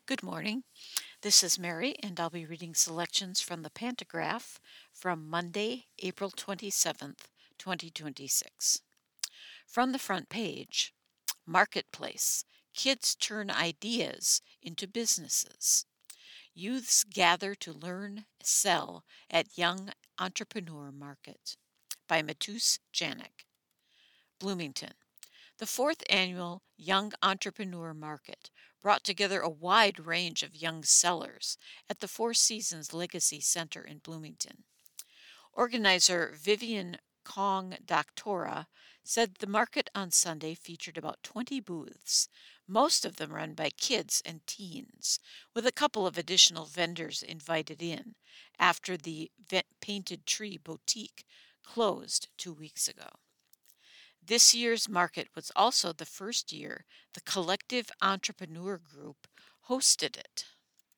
Good morning. This is Mary, and I'll be reading selections from the Pantograph from Monday, April 27th, 2026. From the front page, Marketplace. Kids turn ideas into businesses. Youths gather to learn, sell at Young Entrepreneur Market by Matus Janik. Bloomington. The fourth annual Young Entrepreneur Market brought together a wide range of young sellers at the Four Seasons Legacy Center in Bloomington. Organizer Vivian Kong Doctora said the market on Sunday featured about 20 booths, most of them run by kids and teens, with a couple of additional vendors invited in after the Painted Tree Boutique closed 2 weeks ago. This year's market was also the first year the Collective Entrepreneur Group hosted it.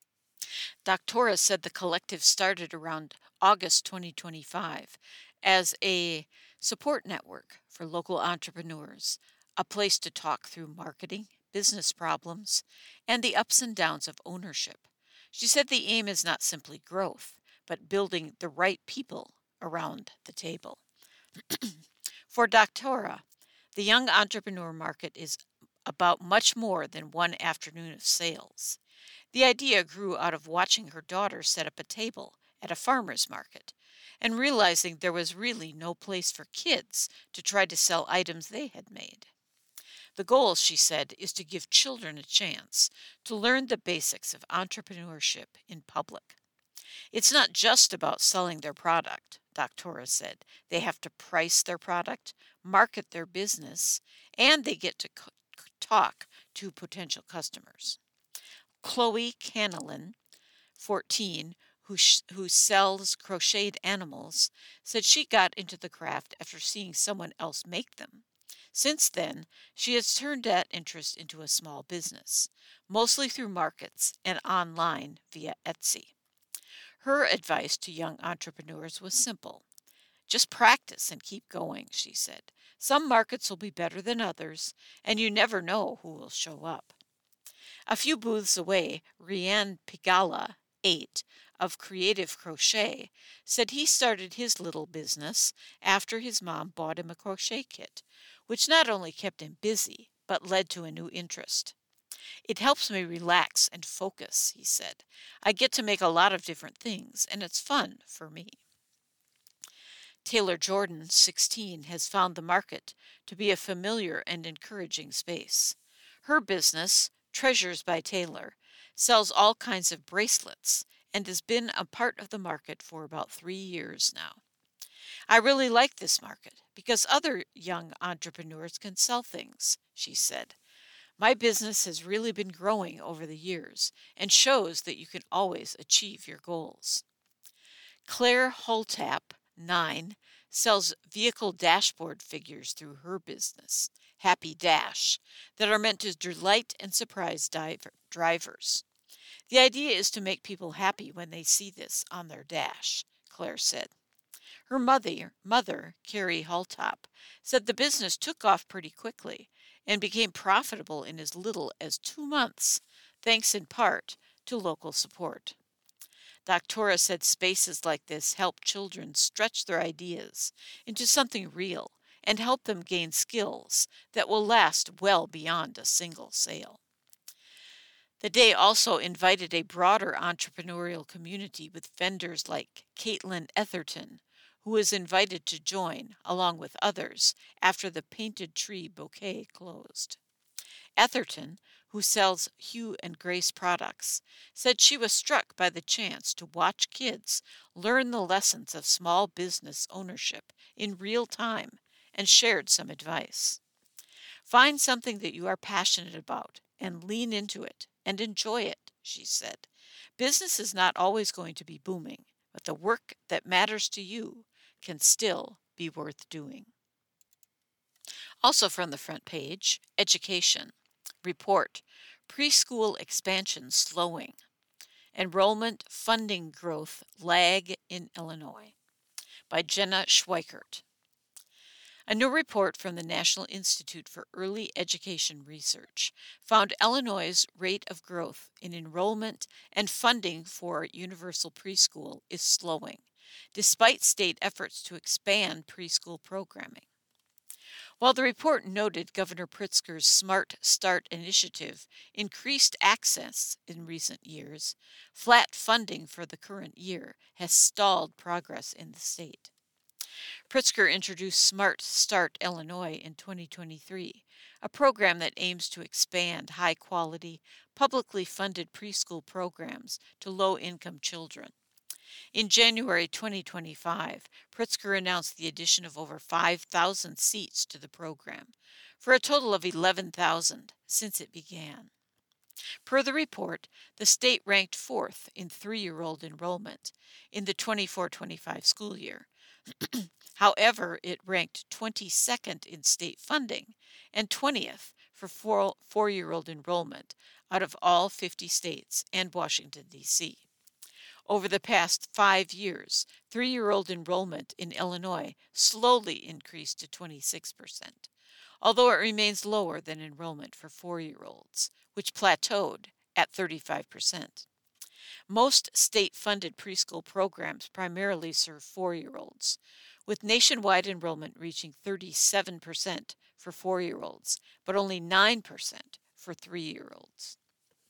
Doctora said the collective started around August 2025 as a support network for local entrepreneurs, a place to talk through marketing, business problems, and the ups and downs of ownership. She said the aim is not simply growth, but building the right people around the table. For Doctora, the young entrepreneur market is about much more than one afternoon of sales. The idea grew out of watching her daughter set up a table at a farmer's market and realizing there was really no place for kids to try to sell items they had made. The goal, she said, is to give children a chance to learn the basics of entrepreneurship in public. It's not just about selling their product, Doctora said. They have to price their product, market their business, and they get to talk to potential customers. Chloe Canelin, 14, who sells crocheted animals, said she got into the craft after seeing someone else make them. Since then, she has turned that interest into a small business, mostly through markets and online via Etsy. Her advice to young entrepreneurs was simple. Just practice and keep going, she said. Some markets will be better than others, and you never know who will show up. A few booths away, Rian Pigala, 8, of Creative Crochet, said he started his little business after his mom bought him a crochet kit, which not only kept him busy, but led to a new interest. It helps me relax and focus, he said. I get to make a lot of different things, and it's fun for me. Taylor Jordan, 16, has found the market to be a familiar and encouraging space. Her business, Treasures by Taylor, sells all kinds of bracelets and has been a part of the market for about 3 years now. I really like this market because other young entrepreneurs can sell things, she said. My business has really been growing over the years and shows that you can always achieve your goals. Claire Holtap, 9, sells vehicle dashboard figures through her business, Happy Dash, that are meant to delight and surprise drivers. The idea is to make people happy when they see this on their dash, Claire said. Her mother, Carrie Holtop, said the business took off pretty quickly and became profitable in as little as 2 months, thanks in part to local support. Doctora said spaces like this help children stretch their ideas into something real and help them gain skills that will last well beyond a single sale. The day also invited a broader entrepreneurial community with vendors like Caitlin Etherton, who was invited to join, along with others, after the Painted Tree Bouquet closed. Etherton, who sells Hue and Grace products, said she was struck by the chance to watch kids learn the lessons of small business ownership in real time and shared some advice. Find something that you are passionate about and lean into it and enjoy it, she said. Business is not always going to be booming, but the work that matters to you can still be worth doing. Also from the front page, Education. Report, preschool expansion slowing. Enrollment funding growth lag in Illinois by Jenna Schweikert. A new report from the National Institute for Early Education Research found Illinois' rate of growth in enrollment and funding for universal preschool is slowing, despite state efforts to expand preschool programming. While the report noted Governor Pritzker's Smart Start initiative increased access in recent years, flat funding for the current year has stalled progress in the state. Pritzker introduced Smart Start Illinois in 2023, a program that aims to expand high-quality, publicly funded preschool programs to low-income children. In January 2025, Pritzker announced the addition of over 5,000 seats to the program, for a total of 11,000 since it began. Per the report, the state ranked fourth in 3-year-old enrollment in the 24-25 school year. However, it ranked 22nd in state funding and 20th for 4-year-old enrollment out of all 50 states and Washington, D.C. Over the past 5 years, 3-year-old enrollment in Illinois slowly increased to 26%, although it remains lower than enrollment for 4-year-olds, which plateaued at 35%. Most state-funded preschool programs primarily serve 4-year-olds, with nationwide enrollment reaching 37% for 4-year-olds, but only 9% for 3-year-olds.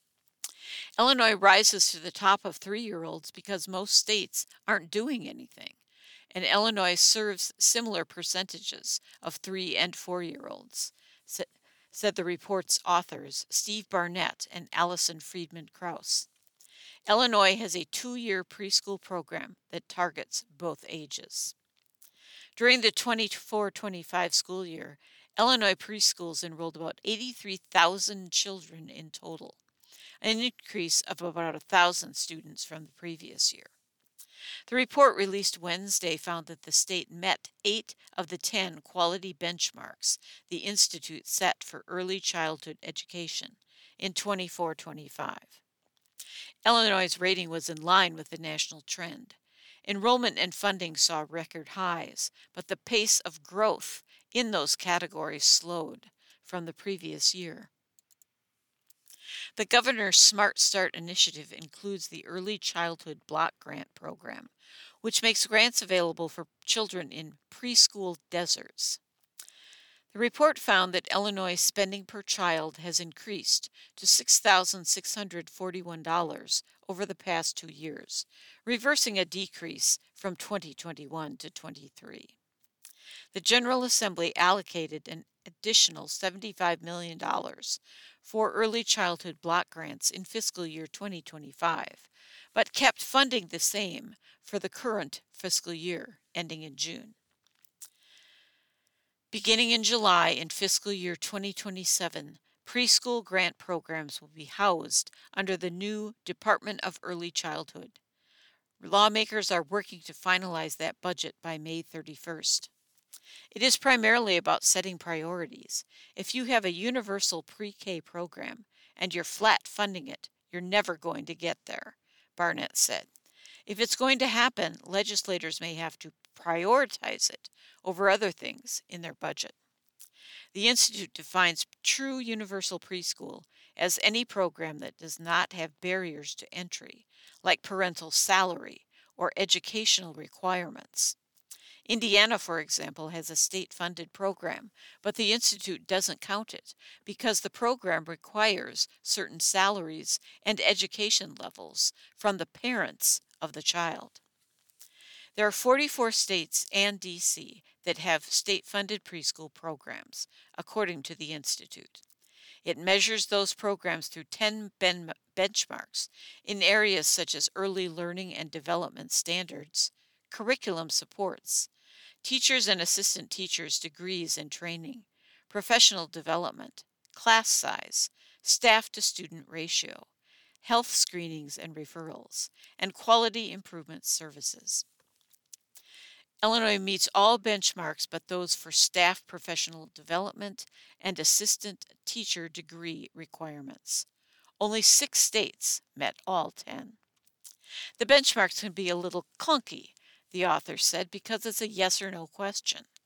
Illinois rises to the top of 3-year-olds because most states aren't doing anything, and Illinois serves similar percentages of 3 and 4-year-olds, said the report's authors Steve Barnett and Allison Friedman Krause. Illinois has a 2-year preschool program that targets both ages. During the 24-25 school year, Illinois preschools enrolled about 83,000 children in total, an increase of about 1,000 students from the previous year. The report released Wednesday found that the state met 8 of the 10 quality benchmarks the Institute set for early childhood education in 24-25. Illinois' rating was in line with the national trend. Enrollment and funding saw record highs, but the pace of growth in those categories slowed from the previous year. The governor's Smart Start initiative includes the Early Childhood Block Grant Program, which makes grants available for children in preschool deserts. The report found that Illinois' spending per child has increased to $6,641 over the past 2 years, reversing a decrease from 2021 to 23. The General Assembly allocated an additional $75 million for early childhood block grants in fiscal year 2025, but kept funding the same for the current fiscal year ending in June. Beginning in July in fiscal year 2027, preschool grant programs will be housed under the new Department of Early Childhood. Lawmakers are working to finalize that budget by May 31st. It is primarily about setting priorities. If you have a universal pre-K program and you're flat funding it, you're never going to get there, Barnett said. If it's going to happen, legislators may have to prioritize it over other things in their budget. The Institute defines true universal preschool as any program that does not have barriers to entry, like parental salary or educational requirements. Indiana, for example, has a state-funded program, but the Institute doesn't count it because the program requires certain salaries and education levels from the parents of the child. There are 44 states and D.C. that have state-funded preschool programs, according to the Institute. It measures those programs through 10 benchmarks in areas such as early learning and development standards, curriculum supports, teachers and assistant teachers' degrees and training, professional development, class size, staff-to-student ratio, health screenings and referrals, and quality improvement services. Illinois meets all benchmarks but those for staff professional development and assistant teacher degree requirements. Only 6 states met all 10. The benchmarks can be a little clunky, the author said, because it's a yes or no question.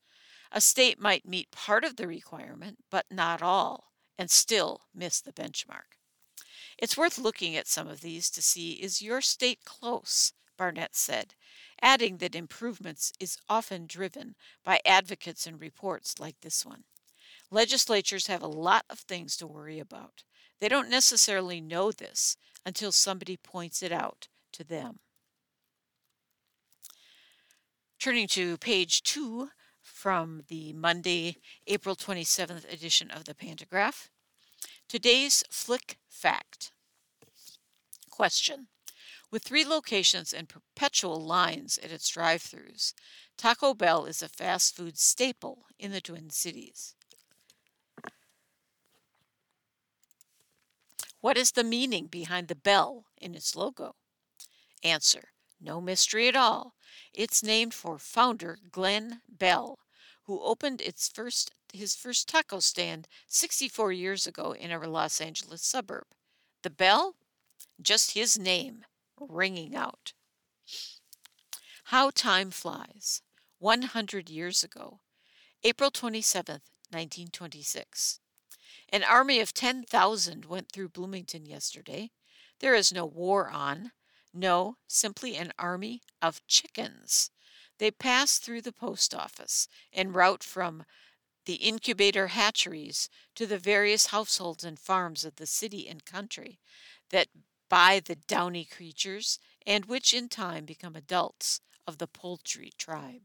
A state might meet part of the requirement, but not all, and still miss the benchmark. It's worth looking at some of these to see, is your state close, Barnett said, adding that improvements is often driven by advocates and reports like this one. Legislatures have a lot of things to worry about. They don't necessarily know this until somebody points it out to them. Turning to page 2 from the Monday, April 27th edition of the Pantagraph. Today's Flick Fact. Question. With 3 locations and perpetual lines at its drive-thrus, Taco Bell is a fast food staple in the Twin Cities. What is the meaning behind the bell in its logo? Answer. No mystery at all. It's named for founder Glenn Bell, who opened his first taco stand 64 years ago in a Los Angeles suburb. The bell? Just his name, ringing out. How time flies. 100 years ago, April 27th, 1926. An army of 10,000 went through Bloomington yesterday. There is no war on. No, simply an army of chickens. They pass through the post office en route from the incubator hatcheries to the various households and farms of the city and country that buy the downy creatures and which in time become adults of the poultry tribe.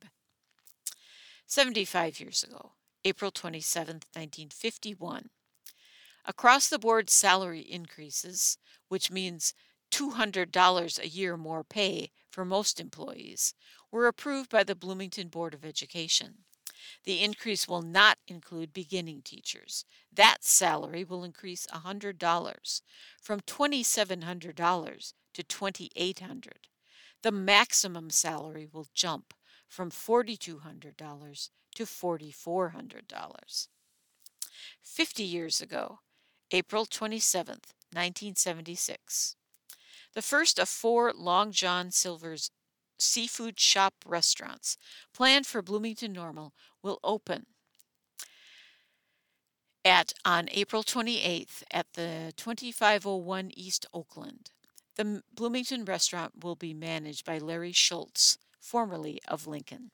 75 years ago, April 27, 1951. Across-the-board salary increases, which means $200 a year more pay for most employees, were approved by the Bloomington Board of Education. The increase will not include beginning teachers. That salary will increase $100, from $2,700 to $2,800. The maximum salary will jump from $4,200 to $4,400. 50 years ago, April 27, 1976. The first of 4 Long John Silver's seafood shop restaurants planned for Bloomington Normal will open on April 28th at the 2501 East Oakland. The Bloomington restaurant will be managed by Larry Schultz, formerly of Lincoln.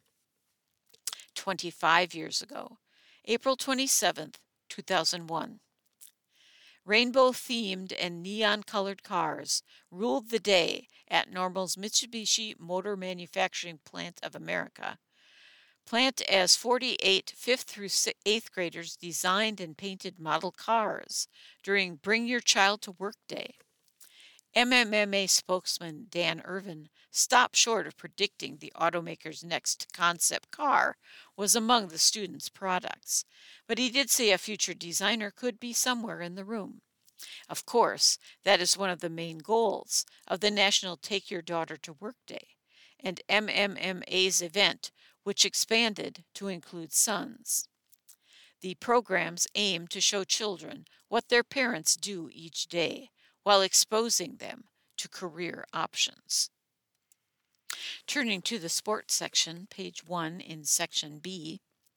25 years ago, April 27th, 2001. Rainbow-themed and neon-colored cars ruled the day at Normal's Mitsubishi Motor Manufacturing Plant of America. Plant as 48 5th through 8th graders designed and painted model cars during Bring Your Child to Work Day. MMMA spokesman Dan Irvin stopped short of predicting the automaker's next concept car was among the students' products, but he did say a future designer could be somewhere in the room. Of course, that is one of the main goals of the National Take Your Daughter to Work Day and MMMA's event, which expanded to include sons. The programs aim to show children what their parents do each day, while exposing them to career options. Turning to the sports section, page 1 in section B,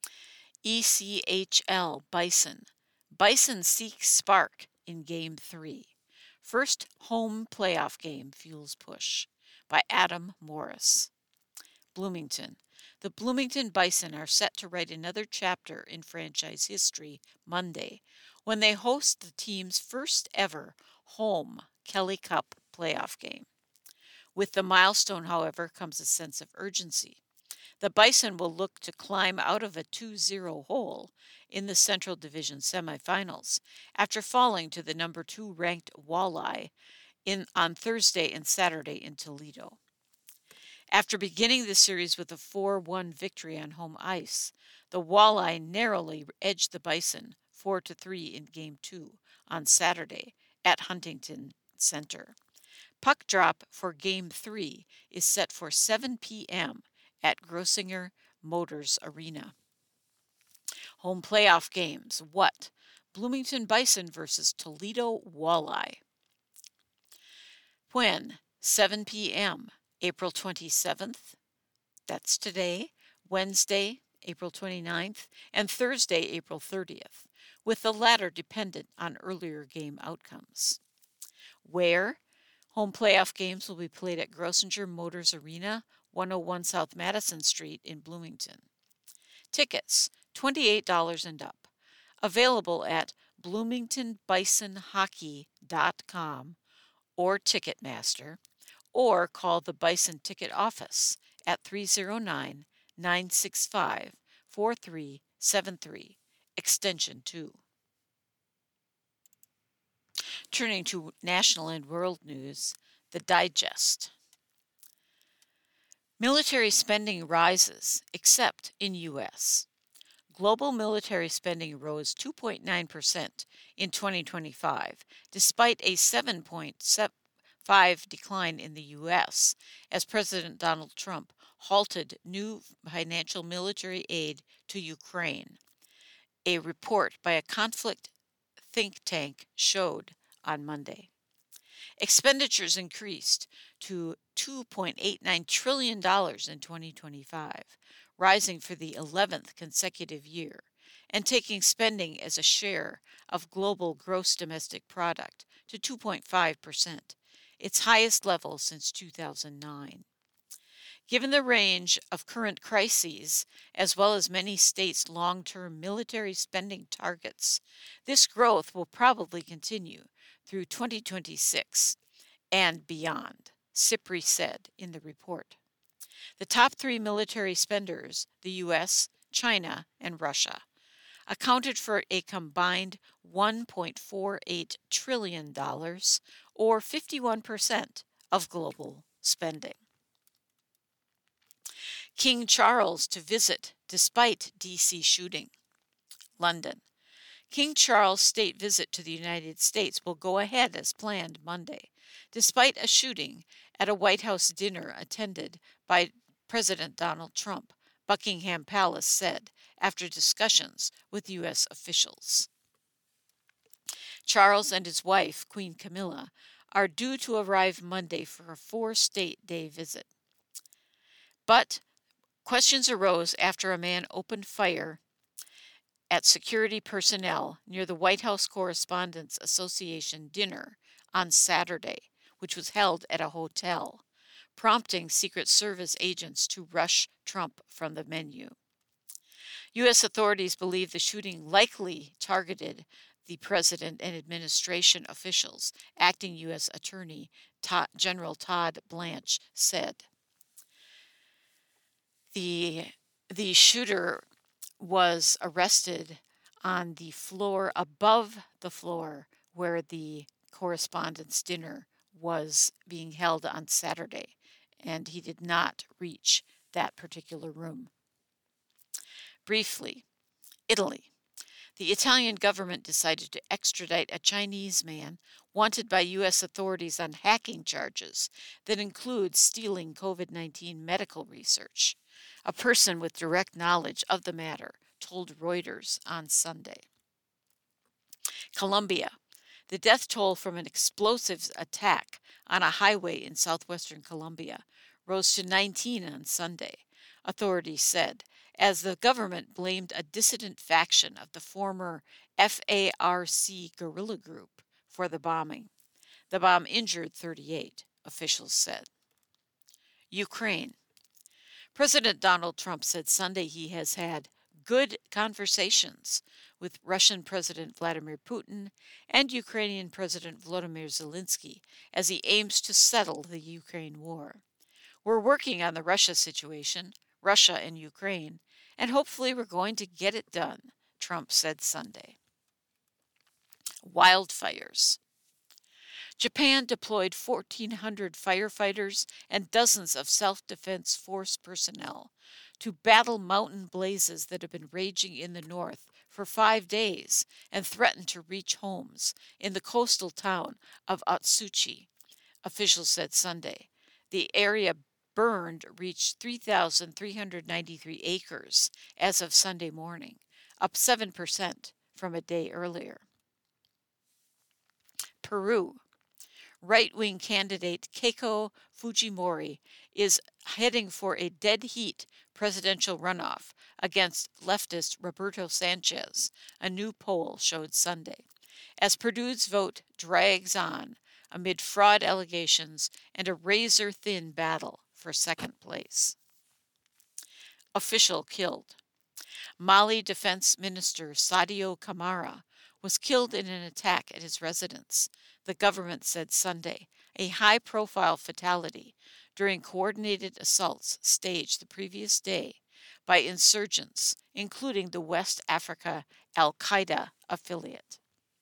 ECHL Bison. Bison seeks spark in Game 3. First home playoff game fuels push, by Adam Morris. Bloomington. The Bloomington Bison are set to write another chapter in franchise history Monday, when they host the team's first ever home Kelly Cup playoff game. With the milestone, however, comes a sense of urgency. The Bison will look to climb out of a 2-0 hole in the Central Division semifinals after falling to the number 2 ranked Walleye on Thursday and Saturday in Toledo. After beginning the series with a 4-1 victory on home ice, the Walleye narrowly edged the Bison 4-3 in Game 2 on Saturday at Huntington Center. Puck drop for Game 3 is set for 7 p.m. at Grossinger Motors Arena. Home playoff games. What? Bloomington Bison versus Toledo Walleye. When? 7 p.m. April 27th. That's today. Wednesday, April 29th, and Thursday, April 30th, with the latter dependent on earlier game outcomes. Where? Home playoff games will be played at Grosinger Motors Arena, 101 South Madison Street in Bloomington. Tickets, $28 and up. Available at bloomingtonbisonhockey.com or Ticketmaster, or call the Bison Ticket Office at 309-965-4373, extension 2. Turning to national and world news, the Digest. Military spending rises, except in U.S. Global military spending rose 2.9% in 2025, despite a 7.5% decline in the U.S., as President Donald Trump halted new financial military aid to Ukraine. A report by a conflict think tank showed on Monday. Expenditures increased to $2.89 trillion in 2025, rising for the 11th consecutive year, and taking spending as a share of global gross domestic product to 2.5%, its highest level since 2009. Given the range of current crises, as well as many states' long-term military spending targets, this growth will probably continue through 2026 and beyond, SIPRI said in the report. The top three military spenders, the U.S., China, and Russia, accounted for a combined $1.48 trillion, or 51% of global spending. King Charles to visit despite D.C. shooting. London. King Charles' state visit to the United States will go ahead as planned Monday, despite a shooting at a White House dinner attended by President Donald Trump, Buckingham Palace said after discussions with U.S. officials. Charles and his wife, Queen Camilla, are due to arrive Monday for a 4-state day visit. But questions arose after a man opened fire at security personnel near the White House Correspondents Association dinner on Saturday, which was held at a hotel, prompting Secret Service agents to rush Trump from the menu. U.S. authorities believe the shooting likely targeted the president and administration officials, acting U.S. Attorney General Todd Blanche said. The shooter was arrested on the floor above the floor where the correspondence dinner was being held on Saturday, and he did not reach that particular room. Briefly, Italy. The Italian government decided to extradite a Chinese man wanted by U.S. authorities on hacking charges that include stealing COVID-19 medical research. A person with direct knowledge of the matter told Reuters on Sunday. Colombia. The death toll from an explosives attack on a highway in southwestern Colombia rose to 19 on Sunday, authorities said, as the government blamed a dissident faction of the former FARC guerrilla group for the bombing. The bomb injured 38, officials said. Ukraine. President Donald Trump said Sunday he has had good conversations with Russian President Vladimir Putin and Ukrainian President Volodymyr Zelensky as he aims to settle the Ukraine war. We're working on the Russia situation, Russia and Ukraine, and hopefully we're going to get it done, Trump said Sunday. Wildfires. Japan deployed 1,400 firefighters and dozens of self-defense force personnel to battle mountain blazes that have been raging in the north for 5 days and threatened to reach homes in the coastal town of Otsuchi, officials said Sunday. The area burned reached 3,393 acres as of Sunday morning, up 7% from a day earlier. Peru. right-wing candidate Keiko Fujimori is heading for a dead heat presidential runoff against leftist Roberto Sanchez, a new poll showed Sunday, as Perdue's vote drags on amid fraud allegations and a razor-thin battle for second place. Official killed. Mali Defense Minister Sadio Kamara was killed in an attack at his residence, the government said Sunday, a high-profile fatality during coordinated assaults staged the previous day by insurgents, including the West Africa al-Qaeda affiliate.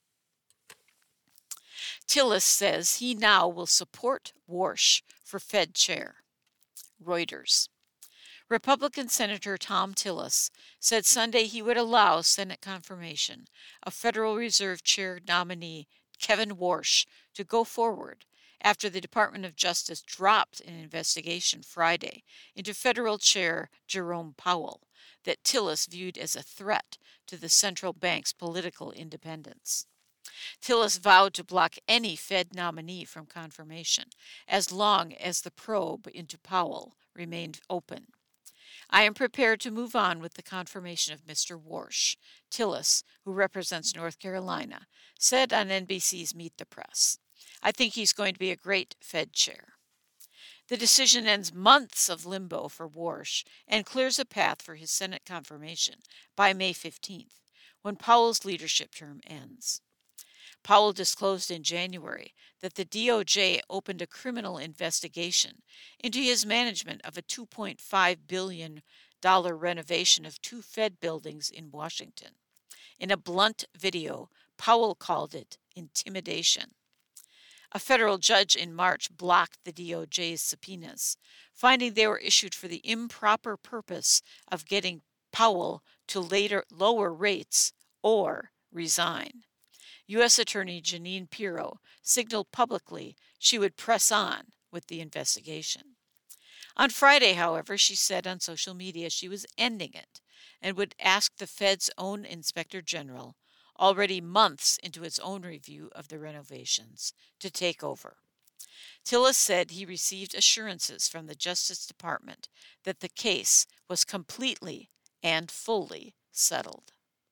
Tillis says he now will support Warsh for Fed chair. Reuters. Republican Senator Thom Tillis said Sunday he would allow Senate confirmation of Federal Reserve Chair nominee Kevin Warsh to go forward after the Department of Justice dropped an investigation Friday into Federal Chair Jerome Powell that Tillis viewed as a threat to the central bank's political independence. Tillis vowed to block any Fed nominee from confirmation as long as the probe into Powell remained open. I am prepared to move on with the confirmation of Mr. Warsh, Tillis, who represents North Carolina, said on NBC's Meet the Press. I think he's going to be a great Fed chair. The decision ends months of limbo for Warsh and clears a path for his Senate confirmation by May 15th, when Powell's leadership term ends. Powell disclosed in January that the DOJ opened a criminal investigation into his management of a $2.5 billion renovation of two Fed buildings in Washington. In a blunt video, Powell called it intimidation. A federal judge in March blocked the DOJ's subpoenas, finding they were issued for the improper purpose of getting Powell to later lower rates or resign. U.S. Attorney Jeanine Pirro signaled publicly she would press on with the investigation. On Friday, however, she said on social media she was ending it and would ask the Fed's own Inspector General, already months into its own review of the renovations, to take over. Tillis said he received assurances from the Justice Department that the case was completely and fully settled.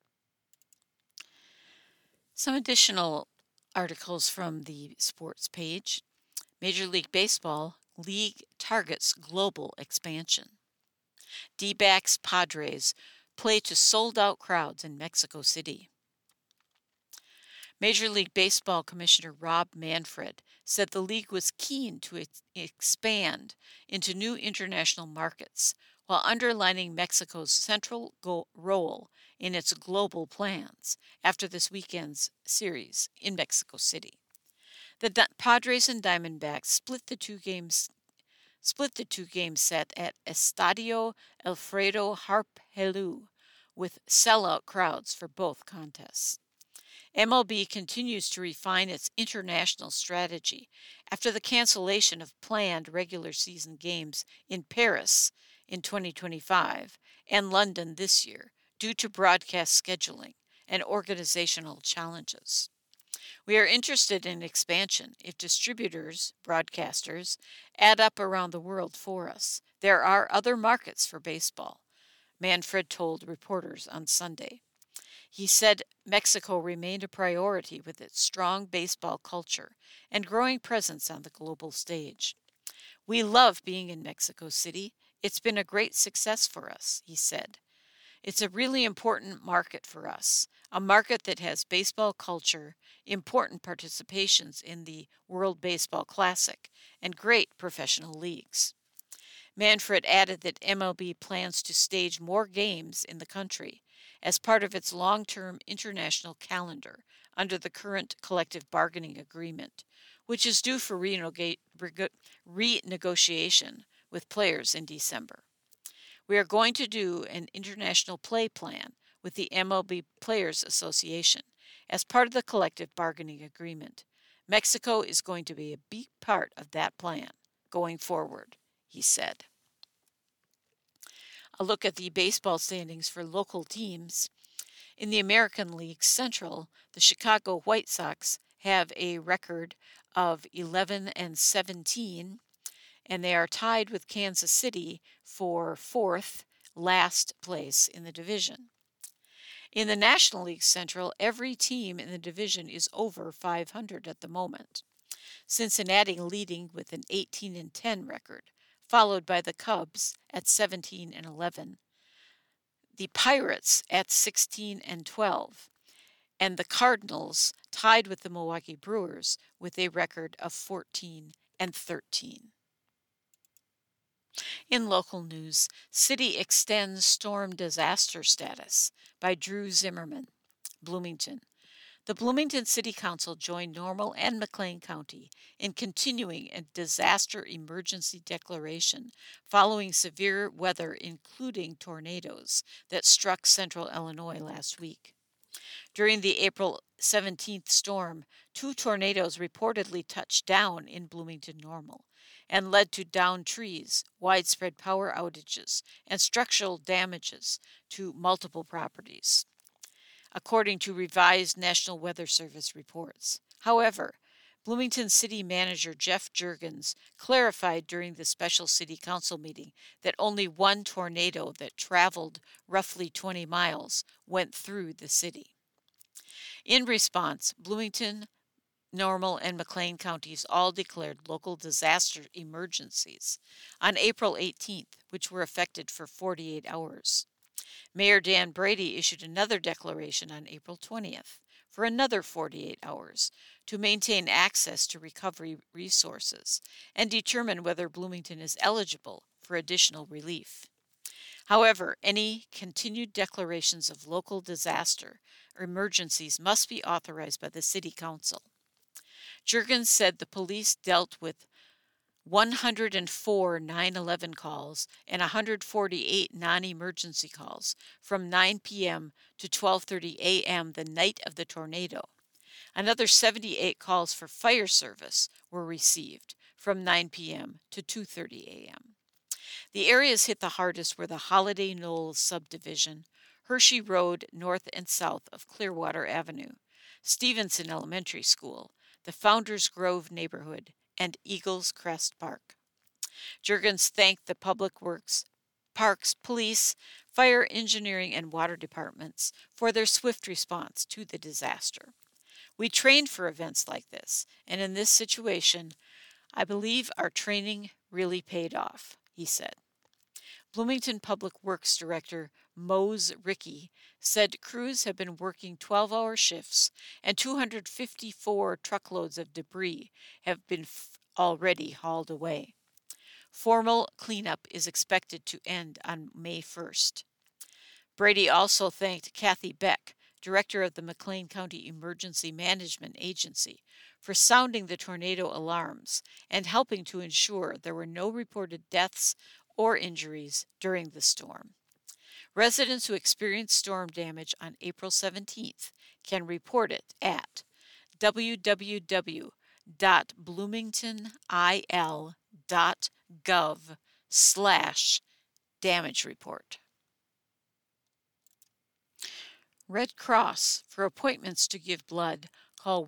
Some additional articles from the sports page. Major League Baseball, league targets global expansion. D-backs Padres play to sold-out crowds in Mexico City. Major League Baseball Commissioner Rob Manfred said the league was keen to expand into new international markets, while underlining Mexico's central role in its global plans after this weekend's series in Mexico City. The Padres and Diamondbacks split the two-game set at Estadio Alfredo Harp Helú with sellout crowds for both contests. MLB continues to refine its international strategy after the cancellation of planned regular season games in Paris in 2025 and London this year due to broadcast scheduling and organizational challenges. We are interested in expansion if distributors, broadcasters, add up around the world for us. There are other markets for baseball, Manfred told reporters on Sunday. He said Mexico remained a priority with its strong baseball culture and growing presence on the global stage. We love being in Mexico City. It's been a great success for us, he said. It's a really important market for us, a market that has baseball culture, important participations in the World Baseball Classic, and great professional leagues. Manfred added that MLB plans to stage more games in the country as part of its long-term international calendar under the current collective bargaining agreement, which is due for renegotiation with players in December. We are going to do an international play plan with the MLB Players Association as part of the collective bargaining agreement. Mexico is going to be a big part of that plan going forward, he said. A look at the baseball standings for local teams. In the American League Central, the Chicago White Sox have a record of 11 and 17, and they are tied with Kansas City for fourth, last place in the division. In the National League Central, every team in the division is over 500 at the moment. Cincinnati leading with an 18 and 10 record, followed by the Cubs at 17 and 11, the Pirates at 16 and 12, and the Cardinals tied with the Milwaukee Brewers with a record of 14 and 13. In local news, City extends storm disaster status by Drew Zimmerman, Bloomington. The Bloomington City Council joined Normal and McLean County in continuing a disaster emergency declaration following severe weather, including tornadoes, that struck central Illinois last week. During the April 17th storm, 2 tornadoes reportedly touched down in Bloomington Normal and led to downed trees, widespread power outages, and structural damages to multiple properties, according to revised National Weather Service reports. However, Bloomington City Manager Jeff Juergens clarified during the special city council meeting that only one tornado that traveled roughly 20 miles went through the city. In response, Bloomington, Normal, and McLean counties all declared local disaster emergencies on April 18th, which were effective for 48 hours. Mayor Dan Brady issued another declaration on April 20th for another 48 hours to maintain access to recovery resources and determine whether Bloomington is eligible for additional relief. However, any continued declarations of local disaster or emergencies must be authorized by the City Council. Juergens said the police dealt with 104 911 calls and 148 non-emergency calls from 9 p.m. to 12:30 a.m. the night of the tornado. Another 78 calls for fire service were received from 9 p.m. to 2:30 a.m. The areas hit the hardest were the Holiday Knolls subdivision, Hershey Road north and south of Clearwater Avenue, Stevenson Elementary School, the Founders Grove neighborhood, and Eagles Crest Park. Juergens thanked the Public Works, Parks, Police, Fire, Engineering, and Water departments for their swift response to the disaster. We trained for events like this, and in this situation, I believe our training really paid off, he said. Bloomington Public Works Director Mose Rickey said crews have been working 12-hour shifts and 254 truckloads of debris have been already hauled away. Formal cleanup is expected to end on May 1st. Brady also thanked Kathy Beck, director of the McLean County Emergency Management Agency, for sounding the tornado alarms and helping to ensure there were no reported deaths or injuries during the storm. Residents who experienced storm damage on April 17th can report it at www.bloomingtonil.gov/damage report. Red Cross. For appointments to give blood, call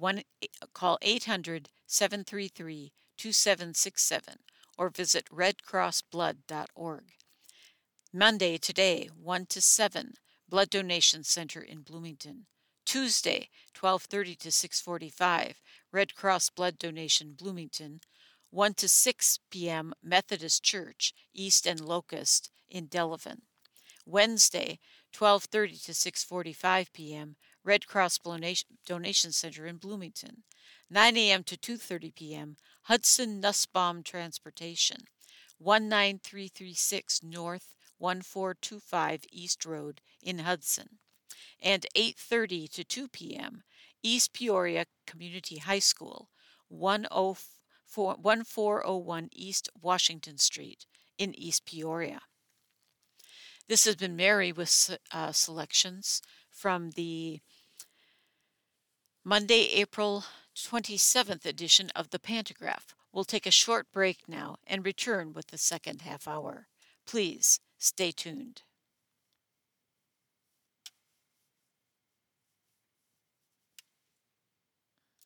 800-733-2767 or visit redcrossblood.org. Monday, today, 1 to 7, Blood Donation Center in Bloomington. Tuesday, 12:30 to 6:45, Red Cross Blood Donation, Bloomington. 1 to 6 p.m., Methodist Church, East and Locust in Delavan. Wednesday, 12:30 to 6:45 p.m., Red Cross Donation Center in Bloomington. 9 a.m. to 2:30 p.m., Hudson Nussbaum Transportation, 19336 North 1425 East Road in Hudson. And 8:30 to 2 p.m., East Peoria Community High School, 1401 East Washington Street in East Peoria. This has been Mary with selections from the Monday, April 27th edition of the Pantagraph. We'll take a short break now and return with the second half hour. Please stay tuned.